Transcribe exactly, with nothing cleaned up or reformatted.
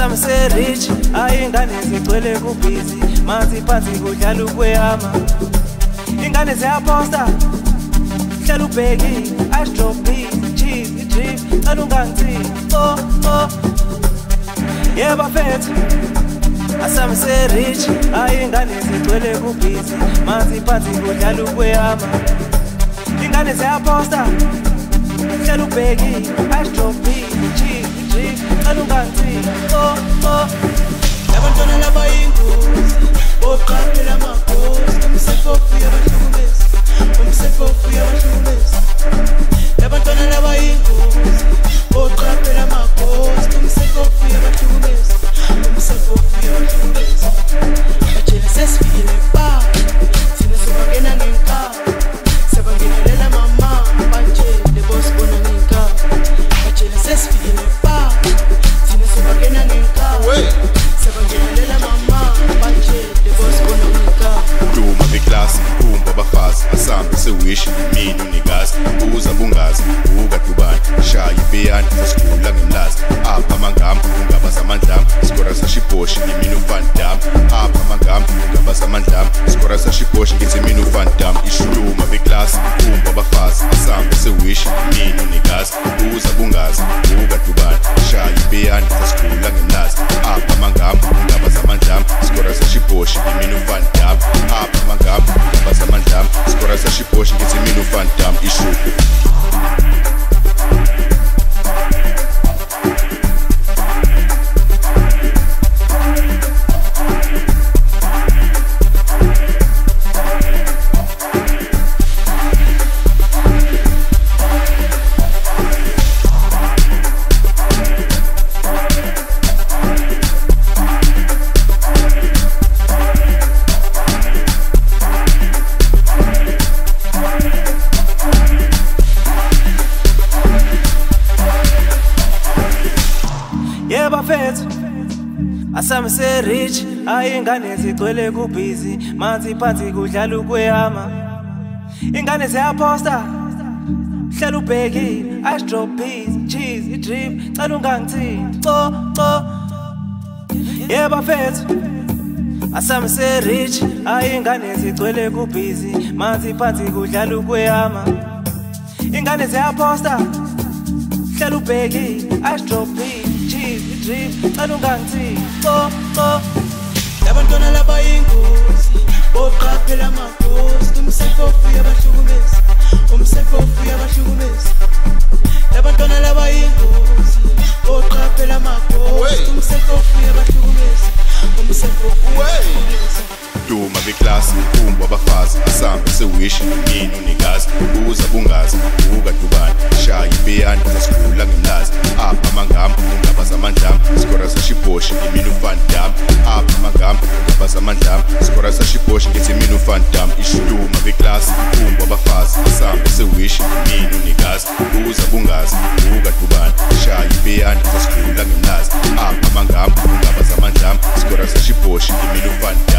asami se-rich, ayingane zigcwele kubhizi, manzi phansi kudlala ukweyama. Ingane ziyaposta, hlala ubheki, ice drop beat, cheese, i-drip, cala ungangithini, oh, oh. Yeba fethu, asami se-rich, ayingane zigcwele kubhizi, manzi phansi kudlala ukweyama. Ingane ziyaposta, hlala ubheki, ice drop beat, cheese, i-drip, cala ungangithini, oh, oh. Labantwana laba yingozi, oqaphela amakhosi, umsefofu uyabahlukumeza, umsefofu uyabahlukumeza. Labantwana laba yingozi, oqaphela amakhosi, umsefofu uyabahlukumeza, umsefofu uyabahlukumeza. Batshela sesifikile pa, thina sobangena ngenkaba, sabangenelela mama, batshele bosibona ngenkaba. Batshela sesifikile pa, thina sobangena ngenkaba. Sabangenelela mama, batshele bosibona ngenkaba. Duma beklasi, kumba bafazi, asambe sewishi, mina unikazi, buza bungazi, buka dubani, shaya ipeyani, sasikula ngemlazi, apha amangama, ungaba zamandlama, skora sashiposhi, imina ufandam, apha amangama, ungaba zamandlama, skora sashiposhi, ngithi mina ufandam, ishuluma beklasi, kumba bafazi, asambe sewishi, mina unikazi, buza bungazi, buka dubani, shaya ipeyani, sasikula ngemlazi, apha amangama, ungaba zamandlama, skora sashiposhi, imina ufandam, apha amangama, ungaba zamandlama, skora sashiposhi, ngithi mina ufandam, ishuluma. Yeba fethu, asami se-rich, ayingane zigcwele kubhizi, manzi phansi kudlala ukweyama. Ingane ziyaposta, hlala ubheki, ice drop beats, cheese, i-drip, cala ungangithini, co, co. Yeba fethu, asami se-rich, ayingane zigcwele kubhizi, manzi phansi kudlala ukweyama. Ingane ziyaposta, hlala ubheki, ice drop beats, drip, cala ungangithini, oh, oh. Labantwana laba yingozi, oqaphela amakhosi, umsefofu uyabahlukumeza, umsefofu uyabahlukumeza. Labantwana laba yingozi, oqaphela amakhosi, umsefofu uyabahlukumeza, umsefofu uyabahlukumeza. Duma beklasi, kumba bafazi, asambe sewishi, mina unikazi, buza bungazi, buka dubani, shaya ipeyani, sasikula ngemlazi, apha amangama, ungaba zamandlama, skora sashiposhi, imina ufandam, apha amangama, ungaba zamandlama, skora sashiposhi, ngithi mina ufandam, ishuluma beklasi, kumba bafazi, asambe sewishi, mina unikazi, buza bungazi, buka dubani, shaya ipeyani, sasikula ngemlazi, apha amangama, ungaba zamandlama, skora sashiposhi, imina ufandam.